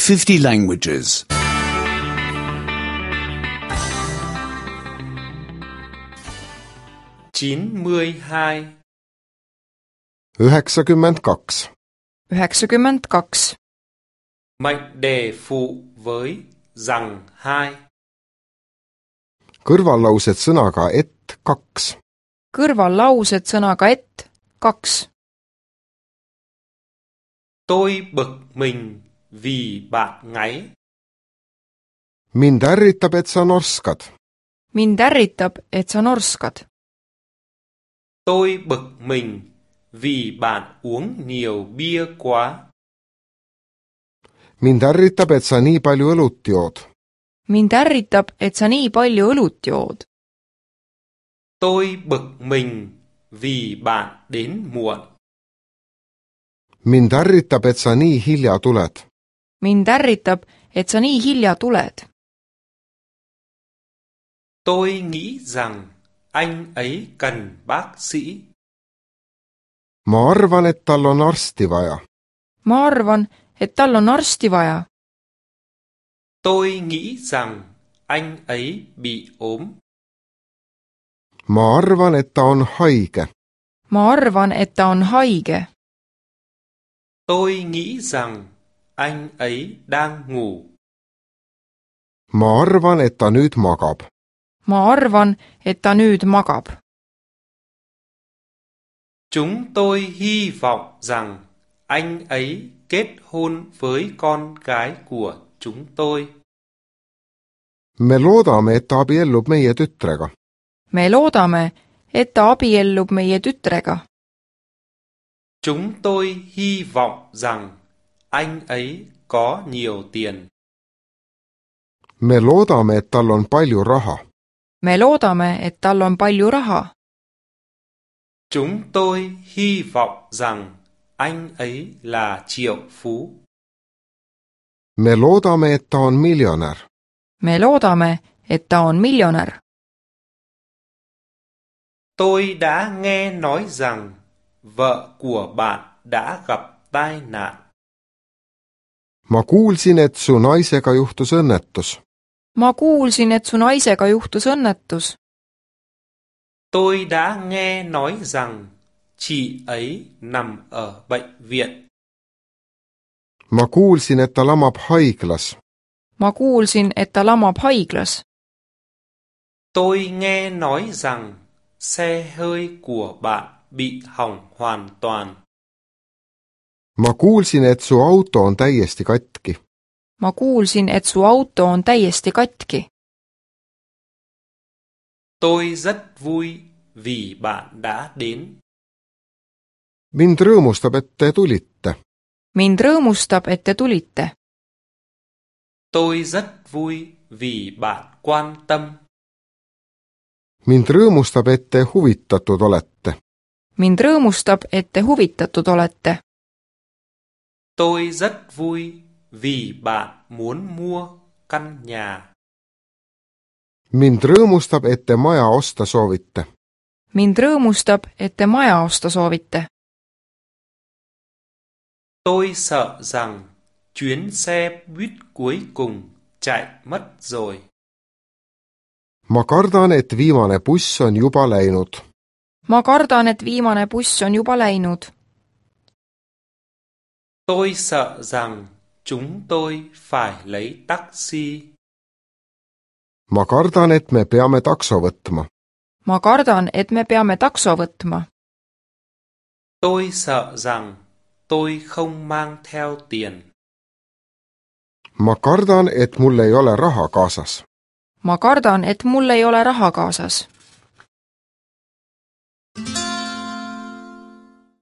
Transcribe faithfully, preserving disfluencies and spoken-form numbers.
fifty languages. chín mươi hai. üheksakümmend kaks. üheksakümmend kaks. Mệnh đề phụ với rằng hai. Kõrvallaused sõnaga et kaks. Kõrvallaused sõnaga et kaks. Tôi bực mình vì bạn ngáy. Mind ärritab, et sa norskad. Mind ärritab, et sa norskad. Tôi bực mình vì bạn uống nhiều bia quá. Mind ärritab, et sa nii palju õlut jood. Mind ärritab, et sa nii palju õlut jood. Tôi bực mình vì bạn đến muộn. Mind ärritab, et sa nii hilja tuled. Mind ärritab, et sa nii hilja tuled. Tôi nghĩ rằng anh ấy cần bác sĩ. Ma arvan, et tal on arsti vaja. Ma arvan, et tal on arsti vaja. Tôi nghĩ rằng anh ấy bị ốm. Ma arvan, et ta on haige. Ma arvan, et ta on haige. Tôi nghĩ rằng anh ấy đang ngủ. Ma arvan, et ta nüüd magab. Ma arvan, et ta nüüd magab. Chúng tôi hy vọng rằng anh ấy kết hôn với con gái của chúng tôi. Me loodame, et ta abiellub meie tütrega. Me loodame, et ta abiellub meie tütrega. Chúng tôi hy vọng rằng anh ấy có nhiều tiền. Me loodame, et tal on palju raha. Me loodame, et tal on palju raha. Chúng tôi hy vọng rằng anh ấy là triệu phú. Me loodame, et ta on miljonär. Me loodame, et ta on miljonär. Tôi đã nghe nói rằng vợ của bạn đã gặp tai nạn. Ma kuulsin, et su naisega juhtus õnnetus. Ma kuulsin, et su naisega juhtus õnnetus. Tôi đã nghe nói rằng chị ấy nằm ở bệnh viện. Ma kuulsin, et ta lamab haiglas. Ma kuulsin, et ta lamab haiglas. Tôi nghe nói rằng xe hơi của bạn bị hỏng hoàn toàn. Ma kuulsin, et su auto on täiesti katki. Ma kuulsin, et su auto on täiesti katki. Tôi rất vui vì bạn đã đến. Mind rõõmustab, et te tulite. Mind rõõmustab, et te tulite. Tôi rất vui vì bạn quan tâm. Mind rõõmustab, et te huvitatud olete. Mind rõõmustab, et te huvitatud olete. Tôi rất vui vì bạn muốn mua căn nhà. Mind rõõmustab, et te maja osta soovite. Mind rõõmustab, et te maja osta soovite. Tôi sợ rằng chuyến xe buýt cuối cùng chạy mất rồi. Ma kardan, et viimane buss on juba läinud. Ma kardan, et viimane buss on juba läinud. Tôi sợ rằng chúng tôi phải lấy taxi. Ma kardan, et me peame takso võtma. Ma kardan, et me peame takso võtma. Tôi sợ rằng tôi không mang theo tiền. Ma kardan, et mul ei ole raha kaasas. Ma kardan, et mul ei ole raha kaasas.